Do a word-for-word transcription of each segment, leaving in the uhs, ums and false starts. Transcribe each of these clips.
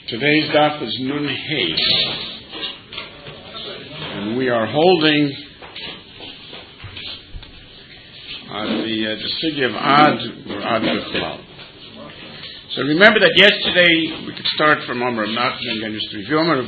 Today's daf is Nun Hey, and we are holding uh, the uh, the city of Ad or Ad Bechlal. So remember that yesterday we could start from Omer of Nachman and just review Omer of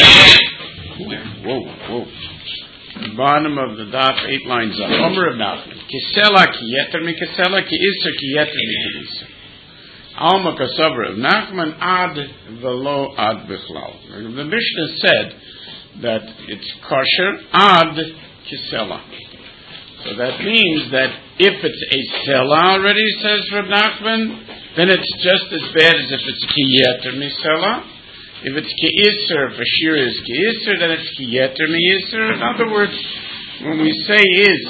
Nachman. Whoa, whoa. The bottom of the daf, eight lines up. Omer of Nachman. Kisela ki yeter mi kisela ki iser ki yeter mi ki iser. Alma Kasavra of Nachman ad velo ad bichlal. The Mishnah said that it's kosher ad kisela. So that means that if it's a sela already, says Reb Nachman, then it's just as bad as if it's kiyeter misela. If it's ki'iser, if a shear is ki'iser, then it's kiyeter mi'iser. In other words, when we say is,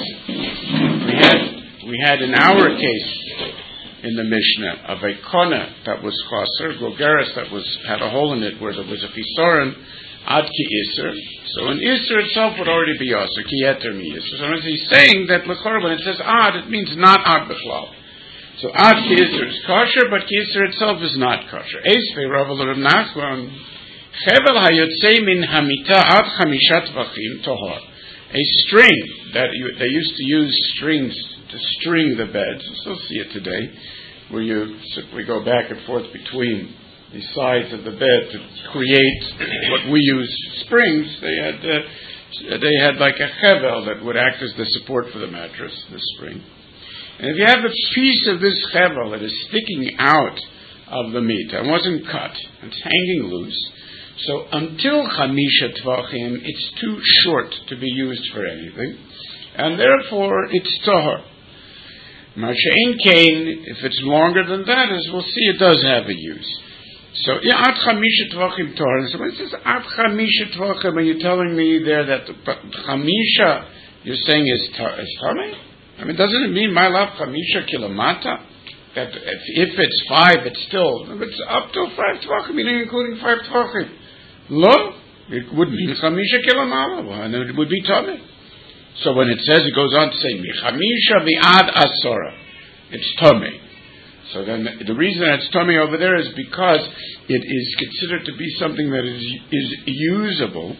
we had we had in our case in the Mishnah of a kona that was chaser, gogeres that was had a hole in it where there was a fisoren ad ki iser. So an iser itself would already be aser ki yeter mi iser. So as he's saying that l'chor when it says ad, it means not ad b'chlal. So ad ki iser is kosher, but ki iser itself is not kosher. Eisvei Rav Rav Nachman chevel hayotzei min hamita ad chamishat vachim tohar. A string that you, they used to use strings to string the beds. You still see it today, where you simply go back and forth between the sides of the bed to create what we use springs. They had uh, they had like a chevel that would act as the support for the mattress, the spring. And if you have a piece of this chevel that is sticking out of the meat and wasn't cut, it's hanging loose. So until chamisha tvachim, it's too short to be used for anything, and therefore it's tahor. Masha'in kain, if it's longer than that, as we'll see, it does have a use. So, ad chamisha tvachim tahor. So when it says ad chamisha tvachim, are you telling me there that the chamisha you're saying is tamei? I mean, doesn't it mean my love chamisha kilamata? That if, if it's five, it's still, if it's up to five tvachim, meaning including five tvachim. Lo, it would mean chamisha kilamala, and it would be tamei. So when it says, it goes on to say, Michamisha vi'ad asora, it's tummy. So then the reason that it's tummy over there is because it is considered to be something that is is usable.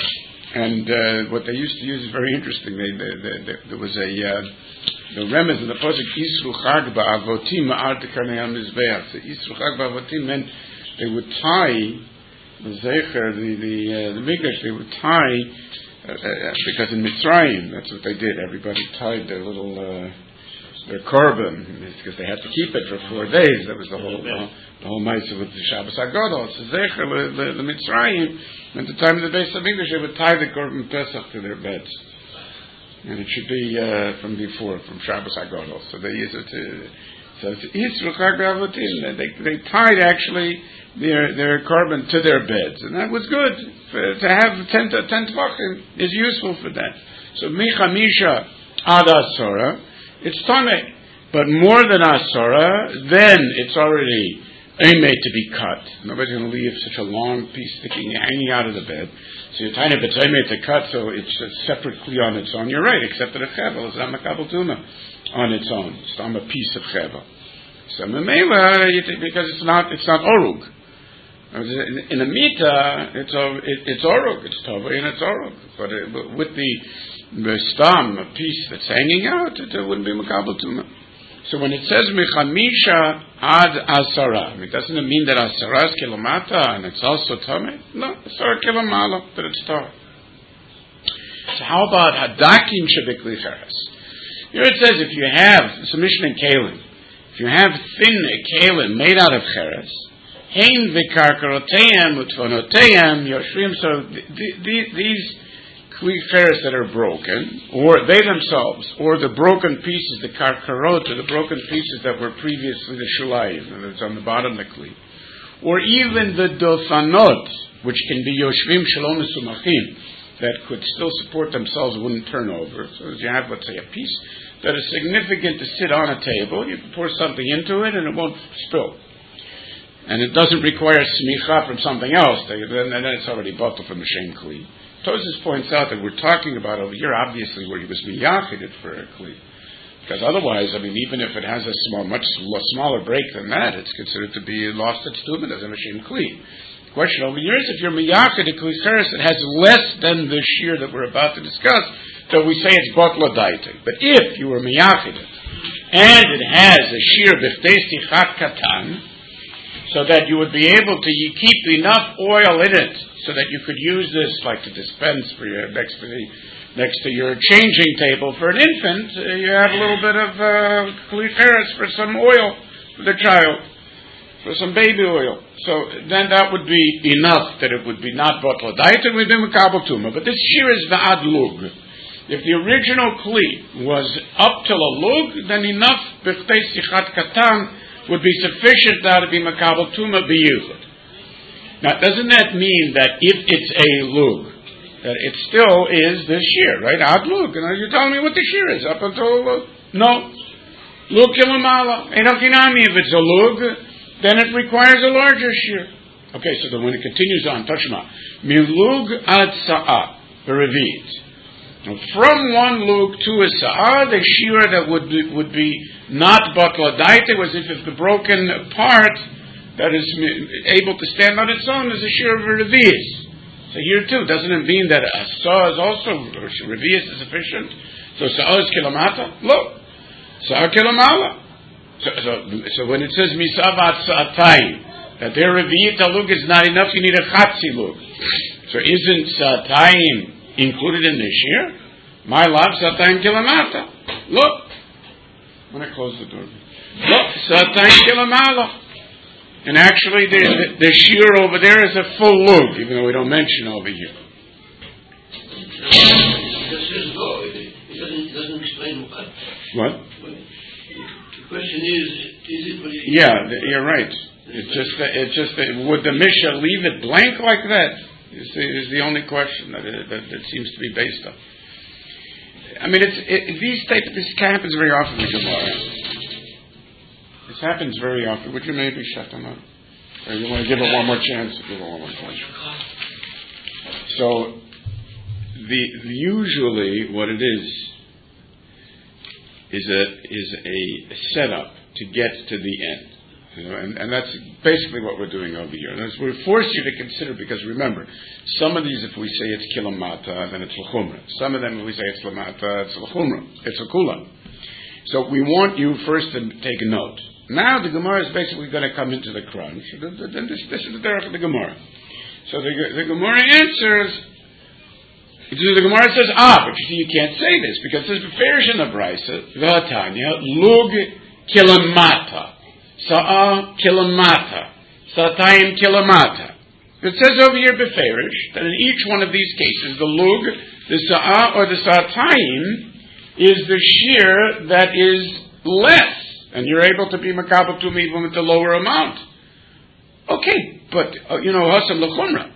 And uh, what they used to use is very interesting. They, they, they, they, there was a, uh, the remez in the Pasuk, Isru chag ba'avotim ma'ar tekarnei ha-mizbeach. So Isru chag ba'avotim meant they would tie, the zecher, the, the, uh, the Mikdash, they would tie, Uh, because in Mitzrayim, that's what they did. Everybody tied their little uh, their korban because they had to keep it for four days. That was the whole uh, the whole mitzvah with the Shabbos Hagadol. So Zecher the, the Mitzrayim, at the time of the Beis Hamikdash, they would tie the korban Pesach to their beds, and it should be uh, from before, from Shabbos Hagadol. So they used it to. So it's Yisru Chag B'Avotim. They they tied actually their their korban to their beds, and that was good. For, to have ten ten tvachim is useful for that. So michamisha ad asora, it's tamei, but more than asora, then it's already made to be cut. Nobody's going to leave such a long piece sticking hanging out of the bed. So you're tiny, but it's made to cut, so it's a separate kli on its own. You're right, except that a chevel is not makabel tuma on its own. It's not a piece of chevel. So memela, because it's not it's not orug. In a mita, it's it, it's orug, it's tovei and it's orug. But, it, but with the the stam, a piece that's hanging out, it, it wouldn't be makabel tuma. So when it says michamisha ad asara, it doesn't mean that asara is kilomata and it's also tamei. No, asara kilomala, but it's tar. So how about hadakin shebekli cheres? Here it says if you have submission and kalim, if you have thin kalim made out of cheres, hein v'karkaroteim utvonoteim yoshvim. So the, the, these kli cheres that are broken, or they themselves, or the broken pieces, the karkarot, or the broken pieces that were previously the shulayim, and it's on the bottom of the kli, or even the dosanot, which can be yoshvim shalom esumachim, that could still support themselves, wouldn't turn over. So as you have, let's say, a piece that is significant to sit on a table, you can pour something into it and it won't spill. And it doesn't require smicha from something else, then, then it's already bottled from the shem kli. Tosfos points out that we're talking about over here, obviously, where he was miyachided for a kli. Because otherwise, I mean, even if it has a small, much smaller break than that, it's considered to be lost its tumen as a machine kli. The question over here is if you're miyachid a kli cheres that has less than the shear that we're about to discuss, so we say it's botla daite. But if you were miyachid it, and it has a shear b'chtei sichat katan, so that you would be able to keep enough oil in it, so that you could use this like to dispense for your next to the, next to your changing table for an infant. Uh, you have a little bit of kli cheres for some oil for the child, for some baby oil. So then that would be enough that it would be not botla daite, it would be mekabel tuma. But this shear is va'ad lug. If the original kli was up till a lug, then enough b'chtei sichat katan would be sufficient now to be mekabel tuma b'yichud. Now, doesn't that mean that if it's a lug, that it still is the shear, right? Ad lug. And you're telling me what the shear is up until a lug? No. Lug kilamala. Einokinami. If it's a lug, then it requires a larger shear. Okay, so then when it continues on, Tashma, milug ad sa'ah, the revi'it. From one lug to a sa'ah, the shear that would be, would be not batla daite was if, if the broken part that is able to stand on its own is a shear of a revi'is. So here too, doesn't it mean that a sa'ah is also, revi'is is sufficient? So sa'ah is kilamata? Look, sa'ah kilamala. So, so, so when it says misavat sa'atayim, that their revi'it lug is not enough, you need a chatzi lug. So isn't sa'atayim included in this year? My love, sa'atayim kilamata. Look. When I close the door. Look, sa'atayim kilamala. And actually the, the, the shear over there is a full lug, even though we don't mention over here. It doesn't, it doesn't explain what. What? The question is, is it what it is? Yeah, you're right. It's just that, it's just that, would the Mishnah leave it blank like that? Is the, is the only question that it, that it seems to be based on. I mean, it's it, these type this happens very often in Gemara. This happens very often. Would you maybe shut them up? Or you want to give it one more chance? Give it one more chance. So, the usually what it is is a is a setup to get to the end. You know, and, and that's basically what we're doing over here. And we force you to consider, because remember, some of these, if we say it's kilamata, then it's l'chumra. Some of them, if we say it's lamata, it's l'chumra. It's a kula. So we want you first to take a note. Now the Gemara is basically going to come into the crunch. Then this, this is the derech of the Gemara. So the, the Gemara answers. The Gemara says, ah, but you see, you can't say this because it says beferish in the brisa, v'atanya lug kilamata. Sa'ah kilamata. Sa'atayim kilamata. It says over here, beferish, that in each one of these cases, the lug, the sa'ah, or the sa'atayim is the shear that is less. And you're able to be makabel to me even with the lower amount. Okay, but, uh, you know, hasam l'chumra.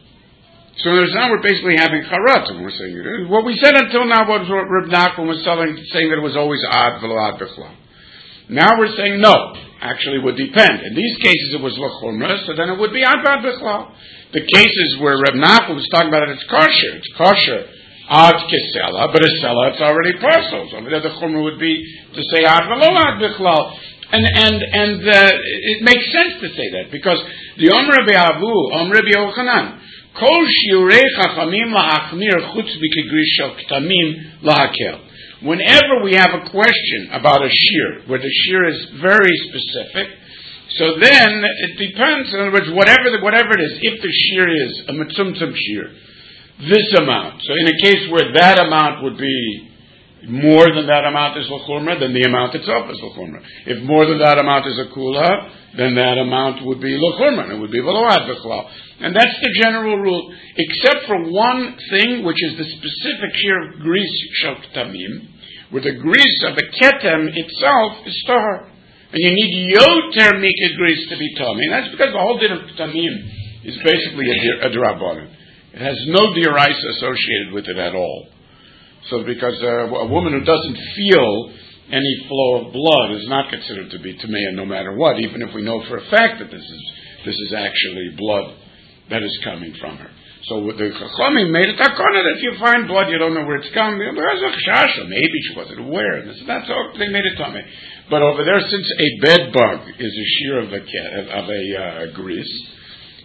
So now we're basically having charat, and we're saying, what we said until now was what Reb Nachman was telling, saying that it was always ad v'lo ad b'chlal. Now we're saying no. Actually, it would depend. In these cases, it was l'chumra, so then it would be ad v'ad b'chlal. The cases where Reb Nachman was talking about it, it's kosher. It's kosher ad kesela, but a sela, it's already parcels. Over there, the chumra would be to say ad v'lo ad b'chlal. And and and uh, it makes sense to say that because the Om Rabbi Avu, Om Rabbi Yochanan, Kol shiurei chachamim la'achmir chutz b'kegrish shel k'tamim la'hakel. Whenever we have a question about a shear, where the shear is very specific, so then it depends. In other words, whatever the, whatever it is, if the shear is a mitzumtzum shear, this amount. So in a case where that amount would be more than that amount is l'chumra, then the amount itself is l'chumra. If more than that amount is a kula, then that amount would be l'chumra, and it would be v'lo ad b'chlal. And that's the general rule, except for one thing, which is the specific shear of grease shel k'tamim, where the grease of the ketem itself is tahar. And you need yoter mika grease to be tamim. And that's because the whole din of k'tamim is basically a, a drabanan. It has no dioraisa associated with it at all. So because uh, a woman who doesn't feel any flow of blood is not considered to be tameya no matter what, even if we know for a fact that this is this is actually blood that is coming from her. So the Chachamim made it takana that if you find blood, you don't know where it's coming. Maybe she wasn't aware. And that's all. They made it tummy. But over there, since a bed bug is a shear of a of a uh, grease,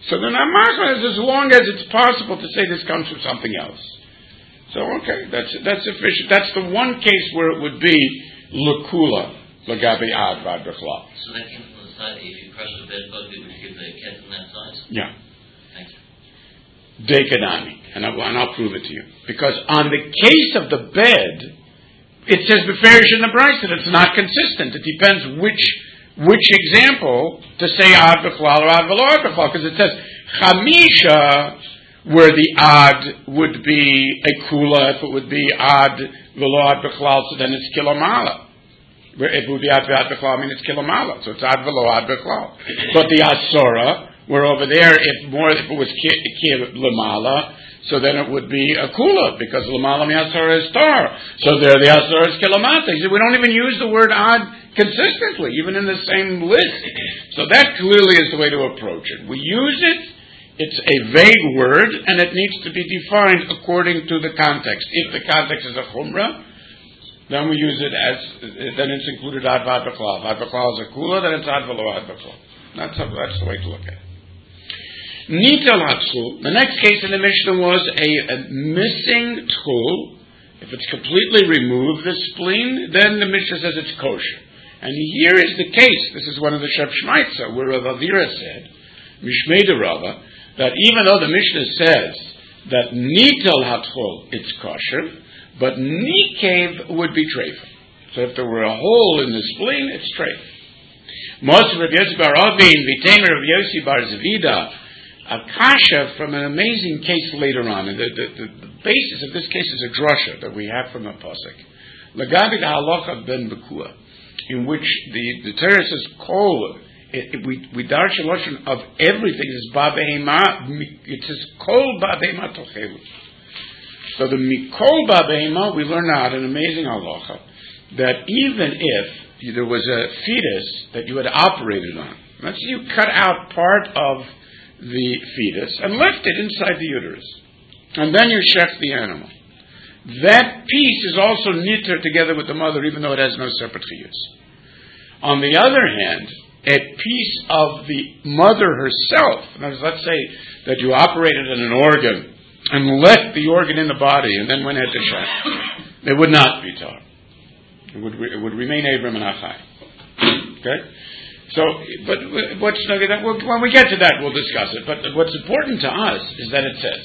So the Namachal is as long as it's possible to say this comes from something else. So okay, that's that's sufficient. That's the one case where it would be Lakula, Lagabi Ad Vad B'chlal. So that came from the side, if you crush the bed bug, it would give the cat in that size? Yeah. Thank you. Dekanami, and, and I'll prove it to you. Because on the case of the bed, it says Beferish in the Bryce that it's not consistent. It depends which which example to say Ad B'chlal or Ad V'lo Ad B'chlal, because it says Chamisha, where the Ad would be a Kula, if it would be Ad V'lo Ad B'chlal, so then it's Kilomala. Where if it would be Ad V'ad B'chlal, I mean it's Kilomala, so it's Ad V'lo Ad B'chlal. But the Asura, where over there, if more, if it was Ki Lamala, so then it would be a Kula, because Lamala mi Asura is Tar. So there the Asura is Kilomata. He said, we don't even use the word Ad consistently, even in the same list. So that clearly is the way to approach it. We use it, it's a vague word, and it needs to be defined according to the context. If the context is a Chumrah, then we use it as, then it's included Ad Vad B'chlal. Ad B'chlal is a Kula, then it's Ad V'lo Ad B'chlal. That's, a, that's the way to look at it. Nital HaTchul, the next case in the Mishnah was a, a missing Tchul. If it's completely removed, the spleen, then the Mishnah says it's kosher. And here is the case. This is one of the Shep Shmaitza, where Rav Avira said, Mishmei de Rava, that even though the Mishnah says that Nital HaTchul, it's kosher, but Nikev would be treifa. So if there were a hole in the spleen, it's treifa. Moshe Rav Yossi bar Avin, Vitemer Rav Yossi bar Zavida, a kasha from an amazing case later on. And the, the, the, the basis of this case is a drasha that we have from the Pasuk. Lagabi halacha ben Bekua, in which the, the Torah says, Kol, it, it, we, we darsha lashon of everything is ba behema, it says, Kol ba behema tochelu. So the Mikol ba behema, we learn out an amazing halacha, that even if there was a fetus that you had operated on, let's say you cut out part of the fetus and left it inside the uterus, and then you shech the animal. That piece is also nitter together with the mother, even though it has no separate chiyus. On the other hand, a piece of the mother herself, let's say that you operated on an organ and left the organ in the body and then went ahead to shech, it would not be tar. It would, it would remain Abram and Achai. Okay? So, but what's when we get to that, we'll discuss it. But what's important to us is that it says,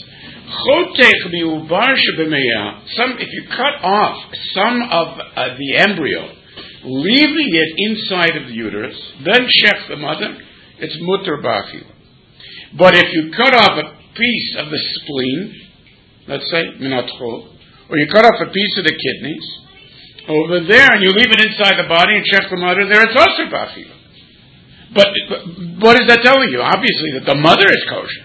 some, if you cut off some of uh, the embryo, leaving it inside of the uterus, then shech the mother, it's mutter b'achila. But if you cut off a piece of the spleen, let's say minatchol, or you cut off a piece of the kidneys over there, and you leave it inside the body and shech the mother, there it's also b'achila. But, but what is that telling you? Obviously, that the mother is kosher.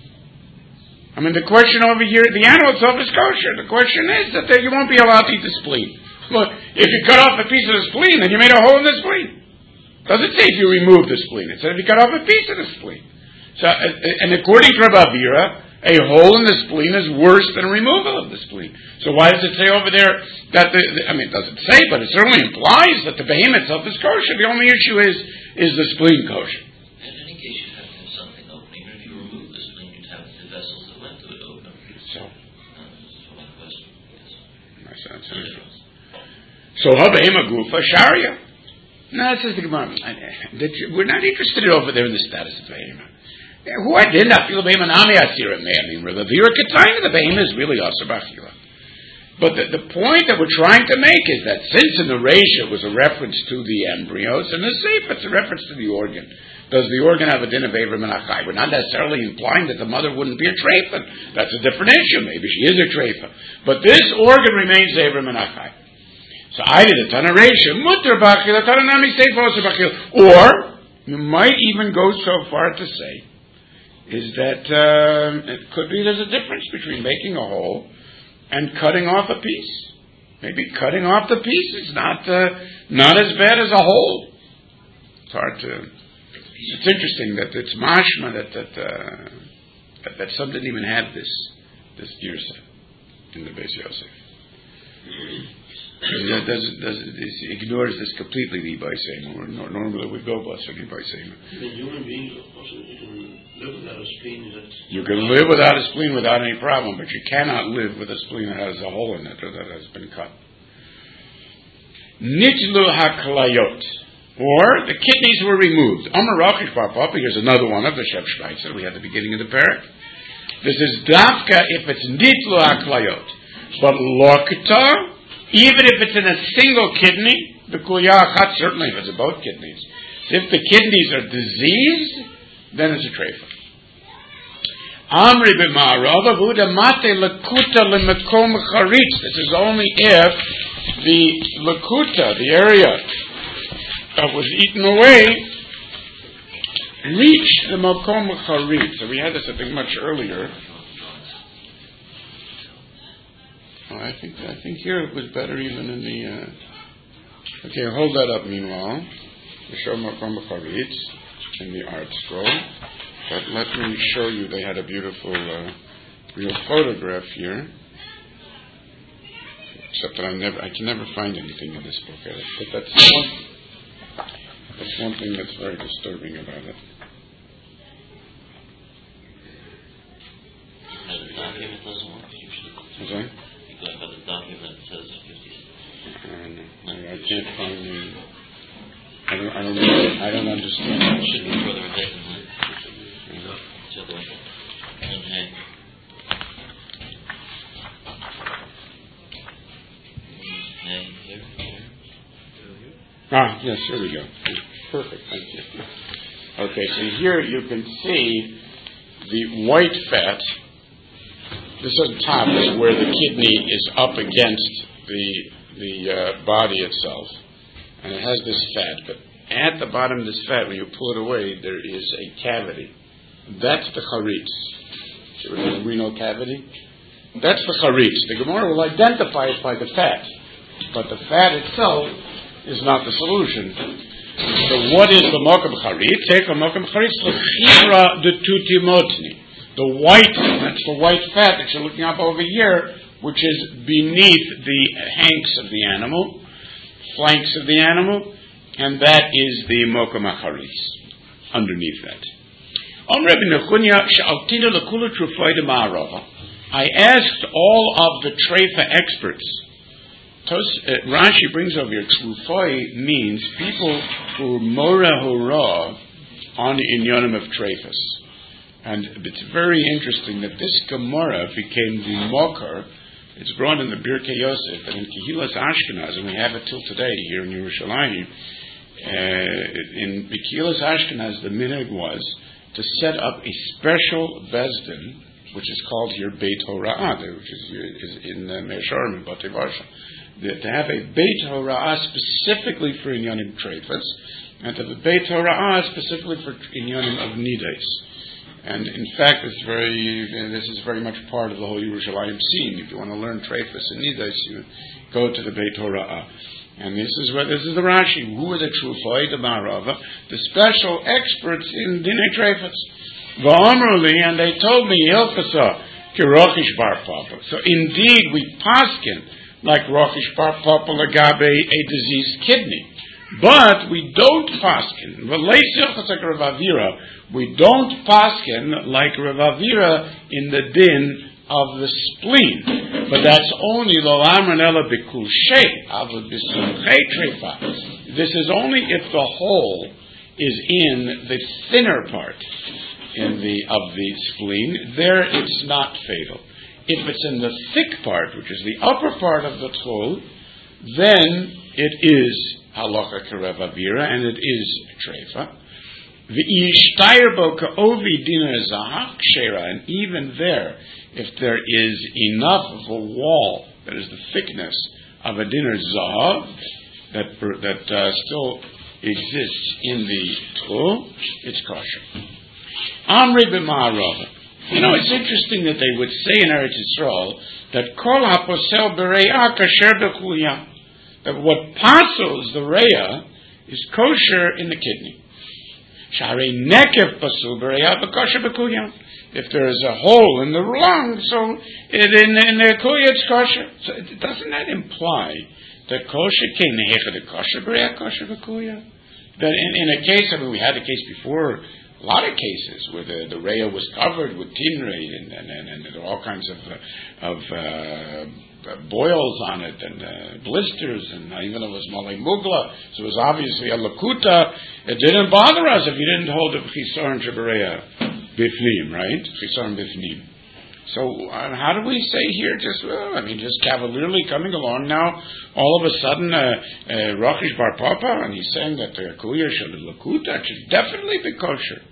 I mean, the question over here, the animal itself is kosher. The question is that you won't be allowed to eat the spleen. Well, if you cut off a piece of the spleen, then you made a hole in the spleen. It doesn't say if you remove the spleen. It says if you cut off a piece of the spleen. So, and according to Rav Avira, a hole in the spleen is worse than a removal of the spleen. So why does it say over there that the, the I mean, it doesn't say, but it certainly implies that the behemoth itself is kosher. The only issue is, is the spleen kosher. In any case, you'd have to have something opening. If you remove the spleen, you'd have the vessels that went to it open. So, that's one question. Yes. That's interesting. So, Habehema Gufa Sharia. No, this is the Gemara. We're not interested over there in the status of Behema. Who I did not feel Behema Nami Asira me. I mean, the Vira Ketayna, the Behema is really Asir Bachila. But the, the point that we're trying to make is that since in the Reisha was a reference to the embryos, and the Seif it's a reference to the organ. Does the organ have a din of Avram and Achai? We're not necessarily implying that the mother wouldn't be a treifa. That's a different issue. Maybe she is a treifa. But this organ remains Avram and Achai. So I did a Tana Reisha, Mutter Bachil, a Tana Nami Seif also Bachil. Or, you might even go so far to say, is that um, it could be there's a difference between making a hole and cutting off a piece. Maybe cutting off the piece is not uh, not as bad as a hole. It's hard to. It's interesting that it's mashma that that, uh, that that some didn't even have this this girsa in the Beis Yosef. That doesn't, doesn't, it ignores this completely, the by saying. Normally we go by saying by saying. Human beings also, you can live without a spleen. That you can live without a spleen without any problem, but you cannot live with a spleen that has a hole in it or that has been cut. Nitlu haklayot, or the kidneys were removed. Amar Rachish Bar Papa, here's another one of the Sheb Shleitzer we had at the beginning of the parak. This is dafka if it's nitlu haklayot, but lokta. Even if it's in a single kidney, the kuliyachat, certainly if it's both kidneys. If the kidneys are diseased, then it's a treifa. Amri b'ma'arava v'uda mate lakuta l'mekom charitz. This is only if the lakuta, the area that was eaten away, reached the mekom charitz. So we had this, I think, much earlier. I think I think here it was better even in the. Uh, okay, hold that up. Meanwhile, the show Makom Charitz in the art scroll. But let me show you. They had a beautiful, uh, real photograph here. Except that I never, I can never find anything in this book. But that's one. That's one thing that's very disturbing about it. The document doesn't work usually. Is that? I have a document that says fifty. I, I can't find the. I don't. I don't. Really, I don't understand. It should be further ahead than that. It's the other way. Okay. Okay. Here. Here. Ah, yes. Here we go. Perfect. Thank you. Okay. So here you can see the white fat. This on top is where the kidney is up against the the uh, body itself, and it has this fat. But at the bottom of this fat, when you pull it away, there is a cavity. That's the charitz. See what is a renal cavity? That's the charitz. The Gemara will identify it by the fat, but the fat itself is not the solution. So what is the mokum charitz? Take a mokum charitz l'chira de tutimotni. The white, that's the white fat that you're looking up over here, which is beneath the hanks of the animal, flanks of the animal, and that is the mokum hacharitz, underneath that. I asked all of the treifa experts. Tos, uh, Rashi brings over here, trufoi means people who mora hora on inyanim of treifas. And it's very interesting that this Gemara became the Mokar. It's brought in the Birkei Yosef and in Kehilas Ashkenaz, and we have it till today here in Yerushalayim. Uh, in Kehilas Ashkenaz, the minhag was to set up a special Bezdin, which is called here Beit Hora'ah, which is, is in uh, Meir Sharim and Batei Varsha. To have a Beit Hora'ah specifically for Inyanim Treifas, and to have a Beit Hora'ah specifically for Inyanim of Nides. And in fact, it's very. This is very much part of the whole Yerushalayim scene. If you want to learn Treifas and Nidas, you go to the Beit Hora'ah. And this is where this is the Rashi. Who are the Trufoi, the Marava, the special experts in Dinei Treifas? V'amruli, and they told me Hilchasa ki Rochish Bar Papa. So indeed, we paskin like Rochish Bar Papa lagabe a diseased kidney. But we don't paskin. We don't paskin like Rav Avira in the din of the spleen. But that's only lo amranela bikul shei avod b'simchei treifa. This is only if the hole is in the thinner part in the of the spleen. There, it's not fatal. If it's in the thick part, which is the upper part of the tul, then it is halacha k'Rav Avira, and it is treifa. V'yishtayr ka'ovi dina zahak shera, and even there, if there is enough of a wall that is the thickness of a dinner zahav that that uh, still exists in the tul, it's kosher. Amri b'ma'arava. You know, it's interesting that they would say in Eretz Yisrael that kol haposel b'reya kasher b'chulya, that what passes the reya is kosher in the kidney. Sharei nekev pasul b'reya b'kosher b'chulya. if there is a hole in the lung, so it, in, in the kuya it's kosher. So it, doesn't that imply that kosher came the kosher b'reya kosher v'kuya? That in, in a case, I mean, we had a case before, a lot of cases where the, the reya was covered with tinrei and, and, and, and there were all kinds of uh, of uh, boils on it and uh, blisters, and even though it was malay mugla, so it was obviously a lakuta. It didn't bother us if you didn't hold the chisaron shebereya bifnim, right? Chisaron bifnim. So uh, how do we say here? Just well, I mean, just cavalierly coming along now. All of a sudden, uh, uh, Rachish Bar Papa, and he's saying that the kuya shel lakuta should definitely be kosher.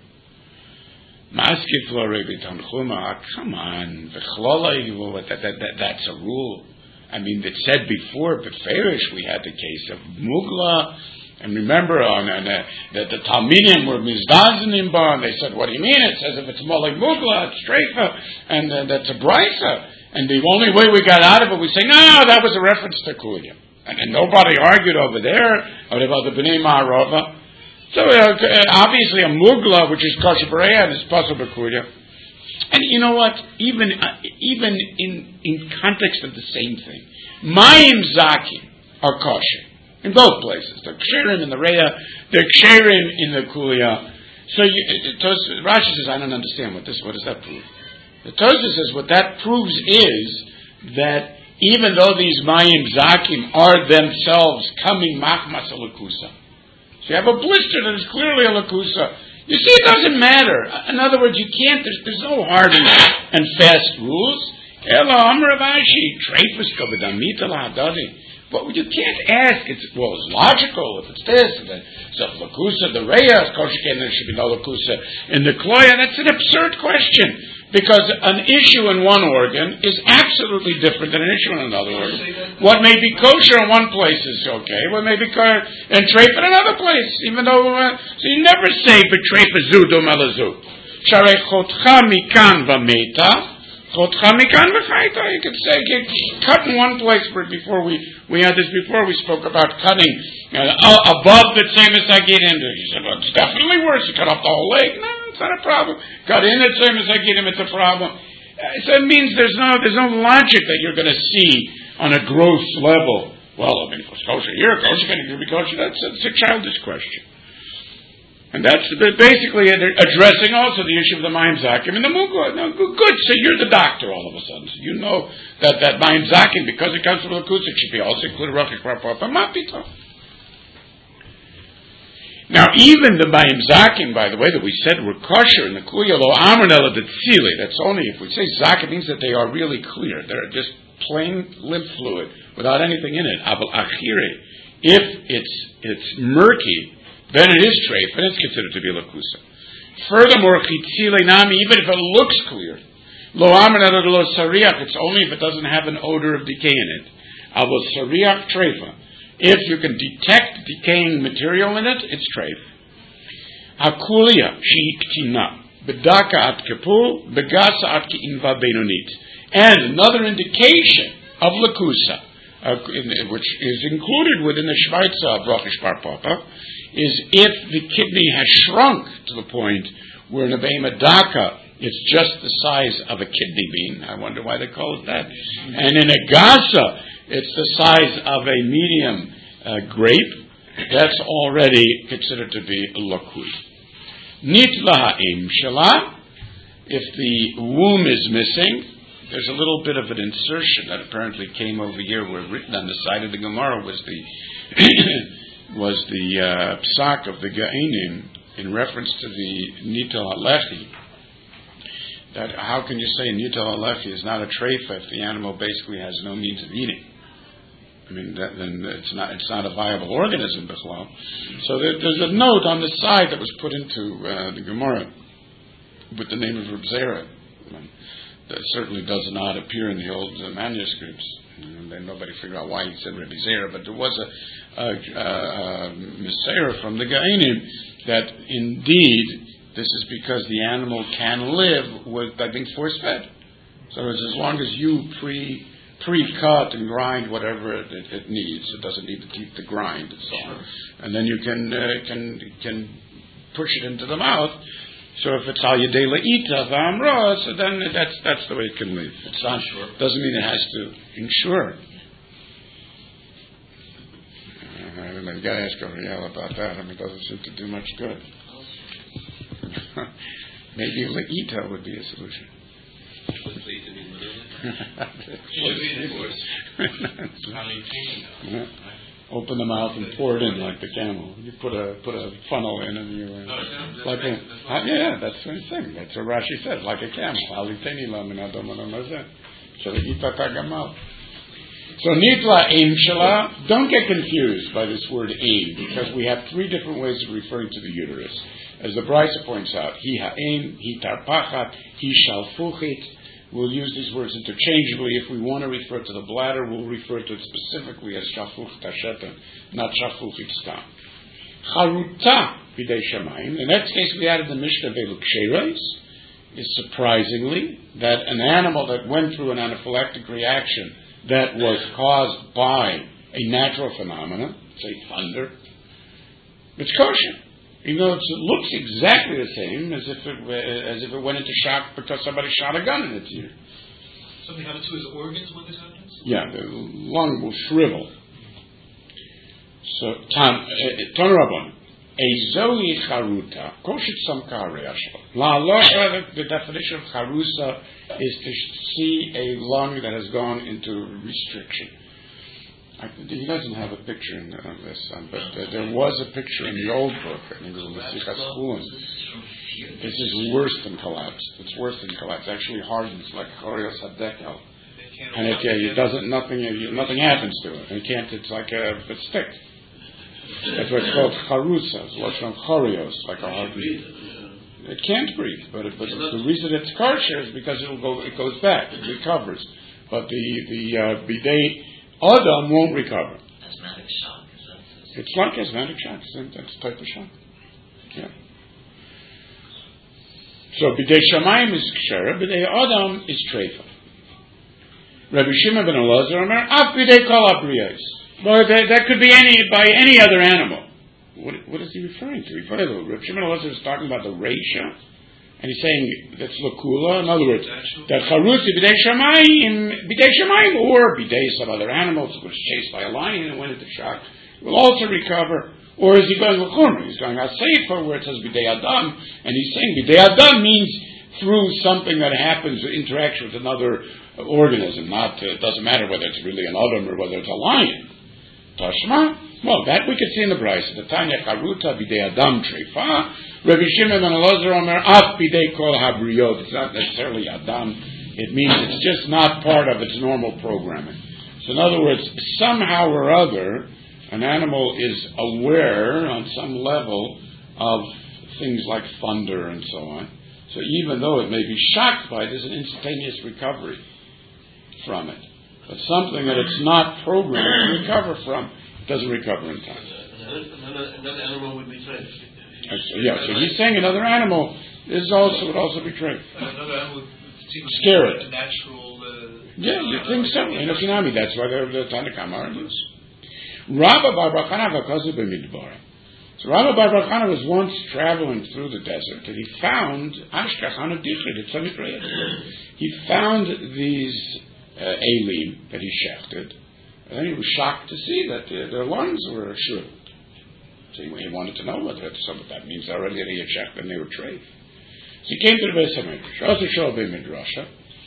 Maskif lo Rebbe Tanchuma, come on, that, that, that, that's a rule. I mean, it said before, but Farish, we had the case of Mugla, and remember on uh, that the Talmidim were Mizdazanim ba, and they said, what do you mean? It says if it's Molei Mugla, it's Streifa, and uh, that's a Brisa. And the only way we got out of it, we say, no, that was a reference to Kuya. And, and nobody argued over there about the B'nai Ma'arava. So uh, obviously a mugla, which is kosher b'reya, and it's possible b'kuya. And you know what? Even uh, even in in context of the same thing, mayim zakim are kosher in both places. They're ksherim in the reya, they're ksherim in the kuya. So you, it, it, Rashi says, I don't understand what this. What does that prove? The Tosfos says what that proves is that even though these mayim zakim are themselves coming machmas alakusa. So you have a blister that is clearly a lakusa. You see, it doesn't matter. In other words, you can't, there's, there's no hard and, and fast rules. Ela amravashi, treifus kabedamita lahadadi. But you can't ask, it's, well, it's logical if it's this, and then, so lakusa, the reya, kosher, there should be no lakusa in the kloya. That's an absurd question. Because an issue in one organ is absolutely different than an issue in another organ. What may be kosher in one place is okay. What may be kosher and treif in another place. Even though, uh, so you never say betreif zu do melazu. Sharei chotcha mikan v'meta, chotcha mikan v'chayta. You could say cut in one place. Before we we had this before we spoke about cutting uh, above the same as I get into. You said, well, it's definitely worse. You cut off the whole leg. No. It's not a problem. Cut in the same as I get him, it's a problem. So it means there's no there's no logic that you're going to see on a gross level. Well, I mean, if it's kosher here, kosher can be kosher. That's, that's a childish question. And that's basically addressing also the issue of the mayim zakim and the mugla. No, good. So you're the doctor all of a sudden. So you know that that mayim zakim, because it comes from the kus, it should be also included rachish bar papa mapito. Now, even the mayim zakim, by the way, that we said were kosher in the kuya lo amranela detzili. That's only if we say zakim means that they are really clear. They're just plain lymph fluid without anything in it. Aval achire, if it's it's murky, then it is treif and it's considered to be lakusa. Furthermore, chitzile nami, even if it looks clear, lo amranela lo sariach. It's only if it doesn't have an odor of decay in it. Aval sariach treifa. If you can detect decaying material in it, it's treif. Hakulia, sheiktina, bedaka at kepul, begasa at ki'inva benonit. And another indication of lakusa, uh, in, which is included within the Shvaitza of Rachish Bar Papa, is if the kidney has shrunk to the point where in a behema daka, it's just the size of a kidney bean. I wonder why they call it that. And in a gasa, it's the size of a medium uh, grape. That's already considered to be a lakut. Nitla ha'im shala. If the womb is missing, there's a little bit of an insertion that apparently came over here, where written on the side of the Gemara was the was the uh, psak of the Ga'anim in reference to the nitel halechi. That how can you say nitel halechi is not a treifa if the animal basically has no means of eating? I mean, that, then it's not it's not a viable organism, b'chlal. So there, there's a note on the side that was put into uh, the Gemara with the name of Reb Zera. That certainly does not appear in the old uh, manuscripts. And then nobody figured out why he said Reb Zera, but there was a, a, a, a Meseira from the Ga'anim that indeed this is because the animal can live with by being force fed. So it's as long as you pre pre-cut and grind whatever it, it, it needs. It doesn't need the teeth to grind and so on. And then you can uh, can can push it into the mouth. So if it's al yedei le'ita v'amra, so then that's that's the way it can leave. It's not Sure. doesn't mean it has to insure. Uh, I don't know, you got to ask Ariel about that. I mean, it doesn't seem to do much good. Maybe le'ita would be a solution. What's le'ita mean literally? Should be enforced. How many people know? Open the mouth and pour it in like the camel. You put a put a funnel in and you uh, Oh, that's like right. a That's uh, yeah, that's the same thing. That's what Rashi says, like a camel. Aliteni la min adam hazeh. So gamal. So nitla aim shala. Don't get confused by this word aim, because we have three different ways of referring to the uterus. As the Brisa points out, hi ha'aim, hi tarpachat, hi shalfuchit. We'll use these words interchangeably. If we want to refer to the bladder, we'll refer to it specifically as shafuch tashetan, not shafuch stam. Charuta b'dei shamayim. In that case, we added the mishnah velu ksheres. Is surprisingly that an animal that went through an anaphylactic reaction that was caused by a natural phenomenon, say thunder, it's kosher. Even though it looks exactly the same as if it as if it went into shock because somebody shot a gun in its ear. Something happens to his organs when this happens? Yeah, the lung will shrivel. So, Tan Rabban, a Zoe Charuta, Koshit Samka Reashlo. La Locha, the definition of Charusa is to see a lung that has gone into restriction. I, he doesn't have a picture in uh, this, um, but uh, there was a picture in the old book. I think it was the Sikha. This is worse than collapse. It's worse than collapse. It actually hardens like Chorios Hadekel. And it, yeah, it doesn't, nothing, nothing happens to it. It can't, it's like a, it sticks. That's why it's called Charusa. It's what's from Chorios, like a heartbeat. It can't breathe, but, it, but the reason it's kosher is because it'll go, it goes back, it recovers. But the, the, uh, bidei, Adam won't recover. Asthmatic shock, is that? It's like asthmatic shock. That's a type of shock. Yeah. So bidei shamayim is ksher, bidei Adam is treifa. Rabbi Shimon ben Elazar Omer, af bidei kol abriyos. Well, that, that could be any by any other animal. What, what is he referring to? Rabbi Shimon ben Elazar is talking about the reisha. And he's saying that's lakula. In other words, that charusi b'dei shamayim, b'dei shamayim, or b'dei some other animals was chased by a lion and went into shock, will also recover. Or is he going l'chumra? He's going aseifa where it says b'dei adam, and he's saying b'dei adam means through something that happens, interaction with another organism. Not uh, it doesn't matter whether it's really an adam or whether it's a lion. Tashma. Well, that we could see in the Brisa. The Tanya Charuta b'dei Adam Treifa. Rabbi Shimon ben Elazar Omer af b'dei kol habriyot. It's not necessarily Adam. It means it's just not part of its normal programming. So in other words, somehow or other, an animal is aware on some level of things like thunder and so on. So even though it may be shocked by it, there's an instantaneous recovery from it. But something that it's not programmed to recover from doesn't recover in time. Another, another animal would be trained. So, yeah, so he's saying another animal is also would also be trained. Another animal would seem Scare like it. a natural. Uh, Yeah, you think so? In a tsunami, that's why the, the Tanakh argues. Rabba Bar Bar Chana v'kazu b'midbar. So Rabba Bar Bar Chana was once traveling through the desert, and he found Ashkachana Dichrid. It's a He found these uh, elim that he shechted. And then he was shocked to see that their, their lungs were shriveled. So he, he wanted to know whether it's something that means already that he had checked and they were treif. So he came to the Beis HaMidrash. Also show a Midrasha.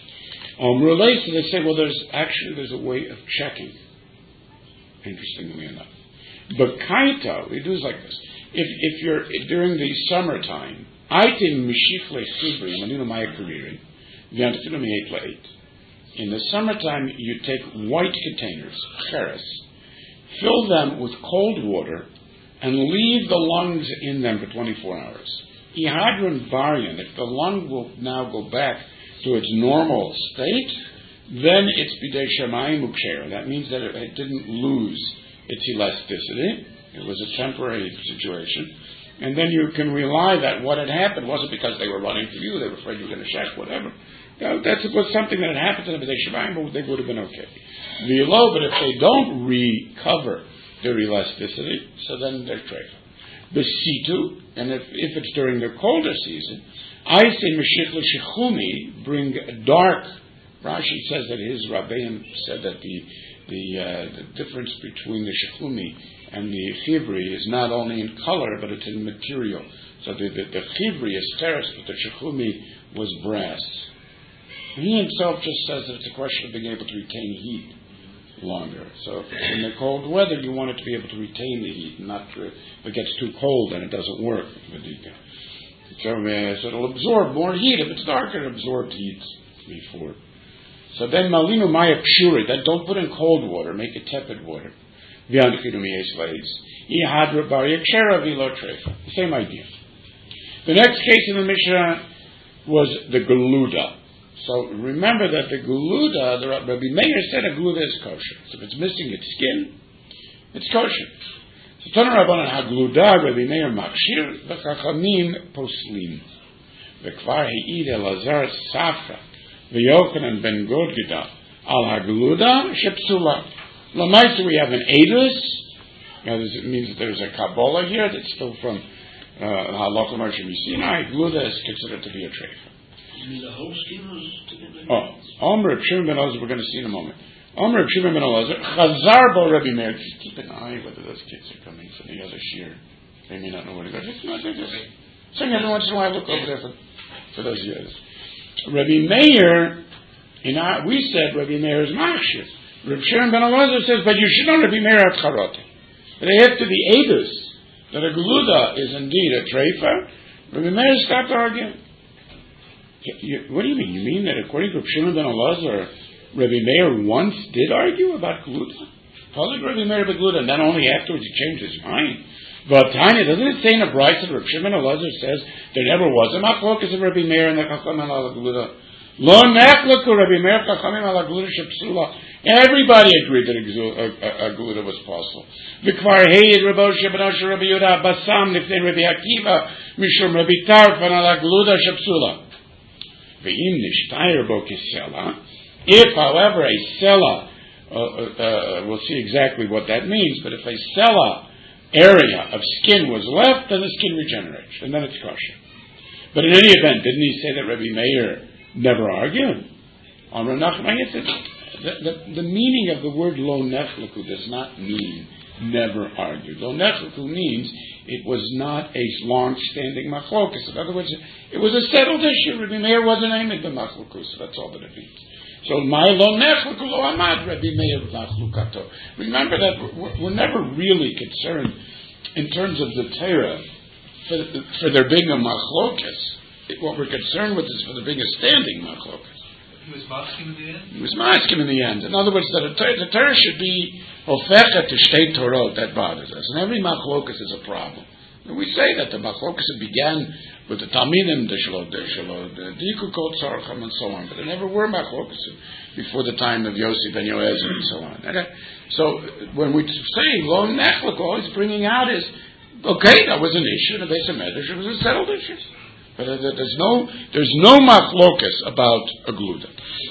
Um, relates, so they say, well, there's actually there's a way of checking. Interestingly enough, but kaita we do is like this. If if you're during the summertime, itim mishichle chibri maninu maya kariri, v'yantifilu mi'eit la'eit. In the summertime, you take white containers, cheres, fill them with cold water, and leave the lungs in them for twenty-four hours. Ihadron varian, if the lung will now go back to its normal state, then it's bidei shamayim uksher. That means that it, it didn't lose its elasticity. It was a temporary situation. And then you can rely that what had happened wasn't because they were running for you, they were afraid you were going to check, whatever. You know, that was something that had happened to them, bidei shamayim, but they would have been okay. V'lo, but if they don't recover their elasticity, so then they're treif. besitu, and if, if it's during the colder season, I say meshich l'shechumi, bring dark. Rashi says that his Rabbeim said that the the, uh, the difference between the shechumi and the chivri is not only in color, but it's in material. So the, the, the chivri is terrace, but the shechumi was brass. He himself just says that it's a question of being able to retain heat longer. So in the cold weather, you want it to be able to retain the heat, not to, if it gets too cold, then it doesn't work. So, uh, so it'll absorb more heat. If it's darker, it absorbs heat before. So then malinu maya pshuri, that don't put in cold water, make it tepid water. The same idea. The next case in the Mishnah was the geluda. So remember that the geluda, the Rabbi Meir said a geluda is kosher. So if it's missing its skin, it's kosher. So Tana Rabbanan ha-geluda, Rabbi Meir makshir, v'chachamim poslim. V'kvar he'id Elazar Safra, v'yochanan ben Godgida, al ha-geluda shepsula. Lamaisa, we have an edus. Now, this means that there's a Kabbalah here that's still from Halacha Moshe Sinai. Geluda is considered to be a treifa. You mean the whole skin was? Oh, Omer Shimon ben Elazar, we're going to see in a moment. Omer Shimon ben Elazar, Chazar bo Rabbi Meir. Just keep an eye whether those kids are coming for the other shear. They may not know where to go. Just not, they just sing every once in a while. Look over there for, for those years. Rabbi Meir, in our, we said Rabbi Meir is machshir. Rabbi Shimon ben Elazar says, but you should know Rabbi Meir at charote. But they have to be edus that a geluda is indeed a treifa. Rabbi Meir stopped arguing. You, what do you mean? You mean that according to Shimon ben Elazar, Rabbi Meir once did argue about geluda? Probably Rabbi Meir about geluda, and then only afterwards he changed his mind. But Tanya, doesn't it say in the Brisa that Rabbi Shimon ben Elazar says there never was a machlokas of Rabbi Meir and the Chachamim ala geluda? Lo nechleku Rabbi Meir Chachamim ala geluda shepsula. Everybody agreed that a, a, a geluda was possible. V'kvar heid Rabbi Oshe ben Oshe Rabbi Yehuda basam nifnei Rabbi Akiva mishum Rabbi Tarfon ala geluda shepsula. If, however, a sela, uh, uh, we'll see exactly what that means, but if a sela area of skin was left, then the skin regenerates, and then it's kosher. But in any event, didn't he say that Rabbi Meir never argued? On the, the, the meaning of the word lo nechleku does not mean never argued. Lo nechleku means it was not a long-standing machlokus. In other words, it was a settled issue. Rabbi Meir wasn't aiming the machlokus. That's all that it means. So, my lo nechleku lo amad Rabbi Meir machlukato. Remember that we're, we're never really concerned in terms of the Torah for, for there being a machlokus. What we're concerned with is for there being a standing machlokus. He was masking in the end? He was masking in the end. In other words, that the Torah should be hofechet to shtei Torot. That bothers us. And every machlokus is a problem. And we say that the machlokus began with the Talmidim, the Shalot, the Shalot, the Dikukot Tzarcham, and so on. But there never were machlokus before the time of Yossi ben Yoezer and so on. And, uh, so when we say lo nechleku, all he's bringing out is, okay, that was an issue. The Beis HaMedrash, it was a settled issue. But uh, there's no there's no machlokus about a geluda.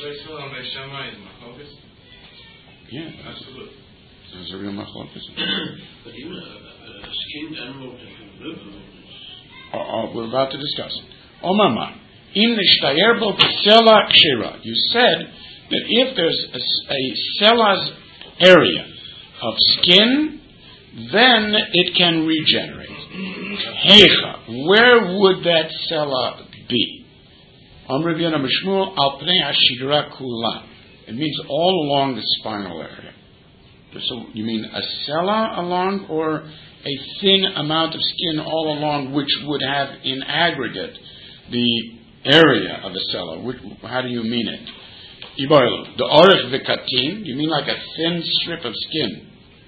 Yeah, absolutely. There's a real machlokus. But even a, a skinned animal that can live on uh, uh, we're about to discuss it. Omama, in the bo sela kshira. You said that if there's a, a sela's area of skin, then it can regenerate. Heicha, where would that sela be? Amr Rabbeinu Mishmuel al pnei hashidra kula. It means all along the spinal area. So you mean a sela along, or a thin amount of skin all along, which would have in aggregate the area of the sela? Which, how do you mean it? Iboilu, the orech v'katin. You mean like a thin strip of skin?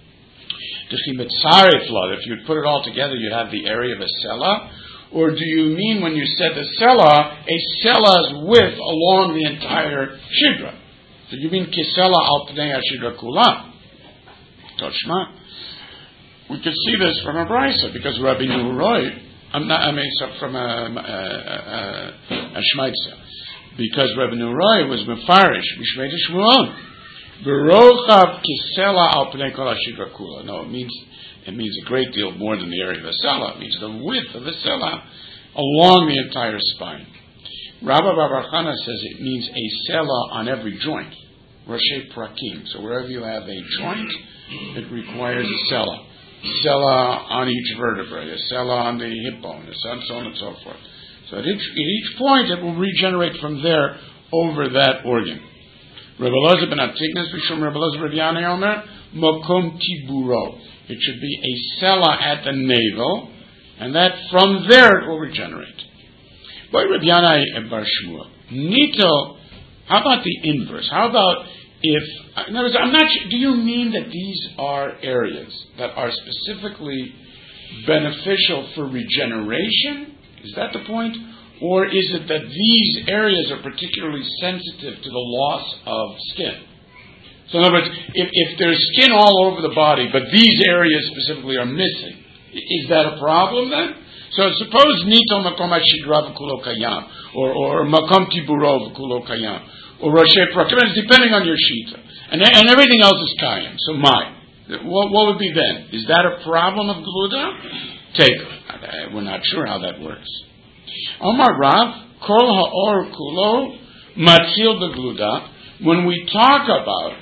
If you'd put it all together, you'd have the area of a sela? Or do you mean when you said the sela, a sela's width along the entire shidra? So you mean kisela al pnei shidra kula? Toshma. We could see this from a brisa, because Rabbi Nuroi, I'm not, I mean, from a, a, a, a Shmaitza, because Rabbi Nuroi was mefarish, Mishmei Shmuel. V'rochav kisela al pnei kol hashidra kula. No, it means it means a great deal more than the area of the sela. It means the width of the sela along the entire spine. Rabbi Bar Chana says it means a sela on every joint. Roshei prakim. So wherever you have a joint, it requires a sela. Sela on each vertebrae, a sela on the hip bone, so on and so forth. So at each, at each point, it will regenerate from there over that organ. Rabbi Elazar ben Atignas, Vishum Rabbi Elazar ben Yanai Omer, Mokom Tiburo. It should be a sela at the navel, and that from there it will regenerate. Boy, Rabbi Yanai bar Shmuel. Nito, how about the inverse? How about if, in other words, I'm not sure, do you mean that these are areas that are specifically beneficial for regeneration? Is that the point? Or is it that these areas are particularly sensitive to the loss of skin? So in other words, if, if there's skin all over the body, but these areas specifically are missing, is that a problem then? So suppose Nito Makom HaShidra V'Kulo Kayam, or, or Makom Tiburo V'Kulo Kayam, or Roshei Prakim, depending on your Shita. And, and everything else is Kayam, so my. What, what would be then? Is that a problem of Gluda? Take it. We're not sure how that works. Omar Rav, Kol Ha'or Kulo Matzil Begluda. When we talk about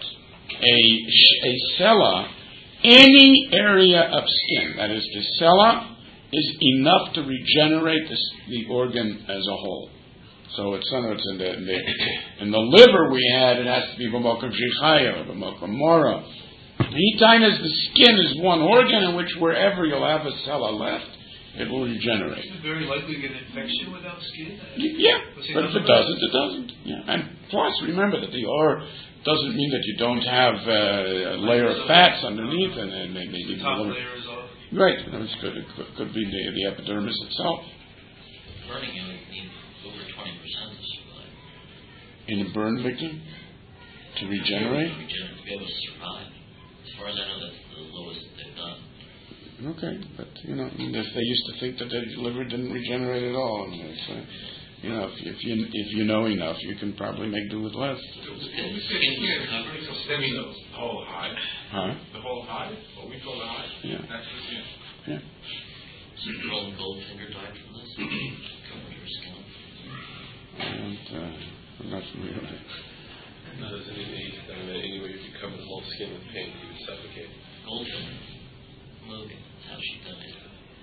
a, a sela, any area of skin, that is, the sela, is enough to regenerate the, the organ as a whole. So it's in the, in the in the liver we had, it has to be b'mokum shichaya, b'mokum mora. Anytime as the skin is one organ in which wherever you'll have a sela left, it will regenerate. Is it very likely to get an infection without skin? Yeah, but if it doesn't, it doesn't. Yeah. And plus, remember that the or doesn't mean that you don't have uh, a layer of fats underneath, and, and maybe the top layer is off. Right. It could, it could, could be the, the epidermis itself. Burning, you would need over twenty percent to survive. In a burn victim? To regenerate? To regenerate, to be able to survive. As far as I know, that's the lowest they've done. Okay, but, you know, if they used to think that their liver didn't regenerate at all, and it's, uh, you know, if, if you if you know enough, you can probably make do with less. The whole hide. Huh? The whole hide? What we call the hide? Yeah. That's the skin. Yeah. So Roland Goldfinger died from this? Covering your skin. And, uh, I'm not familiar with it. No, there's any need. I mean, anyway, if you cover the whole skin with paint, you would suffocate. Goldfinger. Logan. That's how she died.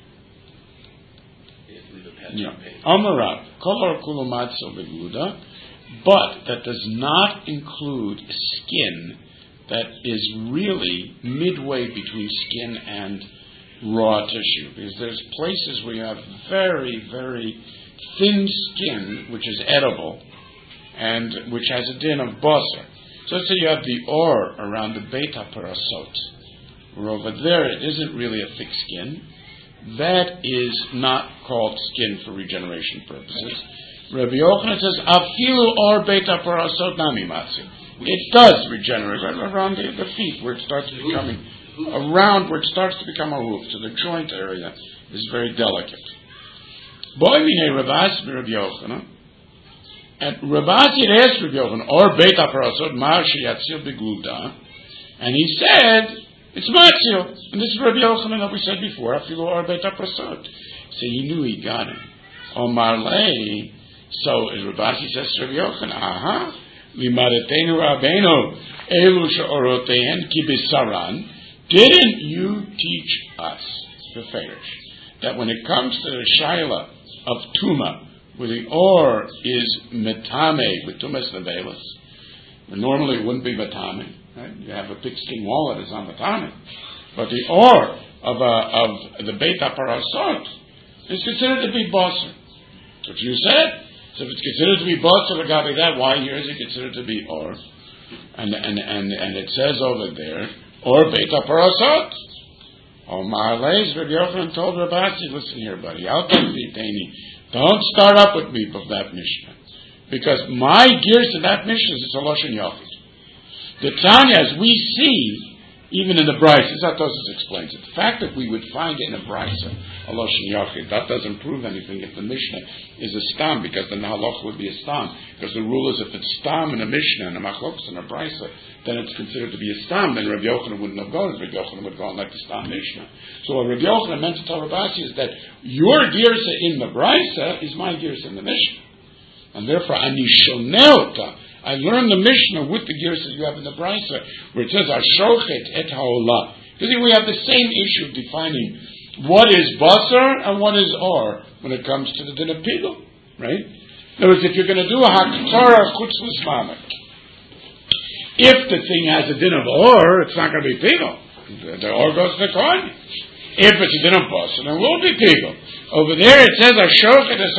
You have to leave a patch Yeah. of paint. Amarav, kolor kulumatzo begluda, but that does not include skin that is really midway between skin and raw tissue. Because there's places where you have very, very thin skin, which is edible, and which has a din of basar. So let's say you have the or around the beta parasot, where over there it isn't really a thick skin. That is not called skin for regeneration purposes. Rabbi Yochanan says, "Afilu or beta parasot nami matzi." It does regenerate right around the, the feet, where it starts becoming around, where it starts to become a hoof. So the joint area is very delicate. Boy, mine Ravasi Rabbi Yochanan, and Ravasi had asked Rabbi Yochanan, or beta parasot marshi yatzil begluda, and he said, it's matzil. And this is Rabbi Yochanan that we said before, afilu or beta parasot. So he knew he got him. Omar lei. So Ravasi says to Rabbi Yochanan, aha, limaretenu rabbeinu elu she'orotehen ki bisaran. Didn't you teach us, the Ferish, that when it comes to the shaila of tuma, where the or is metame with tumas nevelis, normally it wouldn't be metame, right? You have a pigskin wallet, it's not metame, but the or of a, of the beta parasot is considered to be basar. That's what you said. So if it's considered to be basar, agabe that, why here is it considered to be or? And and and and it says over there, or beta parasot. Omar leis, Rabbi Yochanan told Rabasi, listen here, buddy, don't start up with me of that Mishnah. Because my gears to that Mishnah is a Lashon Yachid. The Tanya, as we see, even in the Brisa, Zatosis explains it. The fact that we would find in a Brisa a Lashon Yachid, that doesn't prove anything if the Mishnah is a Stam, because then the Halacha would be a Stam. Because the rule is if it's Stam in a Mishnah and a Machlokes in a Brisa, then it's considered to be a Stam. Then Rabbi Yochanan wouldn't have gone. Rabbi Yochanan would go on like the Stam Mishnah. So what Rabbi Yochanan meant to tell Rabasi is that your Girsa in the Brisa is my Girsa in the Mishnah. And therefore, Ani Shonelta. I learned the Mishnah with the Girsa you have in the Brisa, where it says, Ashochet et ha'olah. Because we have the same issue of defining what is Basar and what is Or when it comes to the Din of Pigel, right? In other words, if you're going to do a Haktorah Chutz L'Smamek, if the thing has a Din of Or, it's not going to be Pigel. The Or goes to the Kohen. If it's a Din of Basar, then it will be Pigel. Over there it says, Ashochet et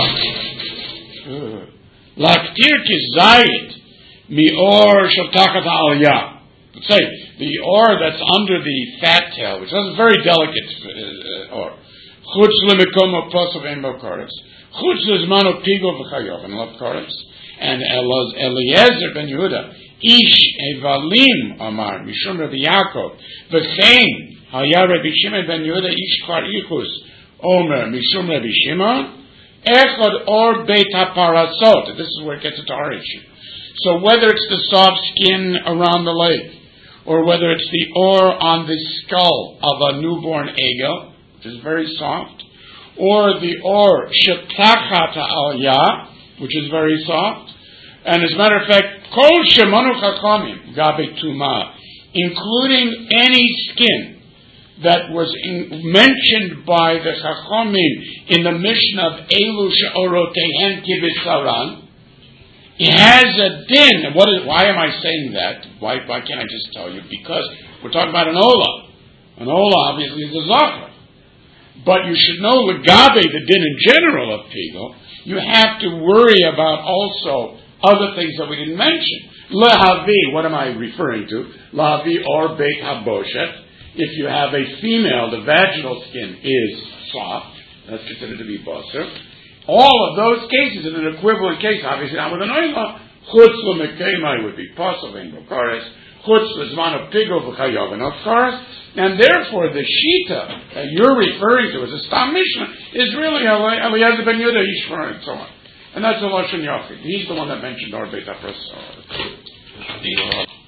ha'olah. Laktir kizayit mior shel tachat ha'aliyah. Let's say the or that's under the fat tail, which is a very delicate uh, or. Chutz lemikom opos of emo karetz. Chutz lezman opigol v'chayov and love karetz. And Eliezer ben Yehuda ish evalim amar mishum Rabbi Yaakov v'chein haya Rabbi Shimon ben Yehuda ish kvar ichus omer mishum Rabbi Shimon. Echad or beit haparasot. This is where it gets into our issue. So whether it's the soft skin around the leg, or whether it's the or on the skull of a newborn egel, which is very soft, or the or shetachat al-ya, which is very soft, and as a matter of fact, kol shemanu chachamim gabe tuma, including any skin that was in, mentioned by the Chachamim in the Mishnah of Elu She'orotehen Kibisaran, it has a din. What is, why am I saying that? Why, why can't I just tell you? Because we're talking about an Ola. An Ola obviously is a Zachar. But you should know, Legabe, the din in general of Pigel, you have to worry about also other things that we didn't mention. Lehavi, what am I referring to? Lehavi or Beit HaBoshet. If you have a female, the vaginal skin is soft. That's considered to be basar. All of those cases, in an equivalent case, obviously not with an oila, chutz l'mekemai would be pasul in bokares, chutz l'zman of pigol v'chayav and of kares, and therefore the shita that you're referring to as a stam mishnah is really Eliezer ben Yehuda Ishmael and so on. And that's the Lashon Yachid. He's the one that mentioned our Beit HaPrasah.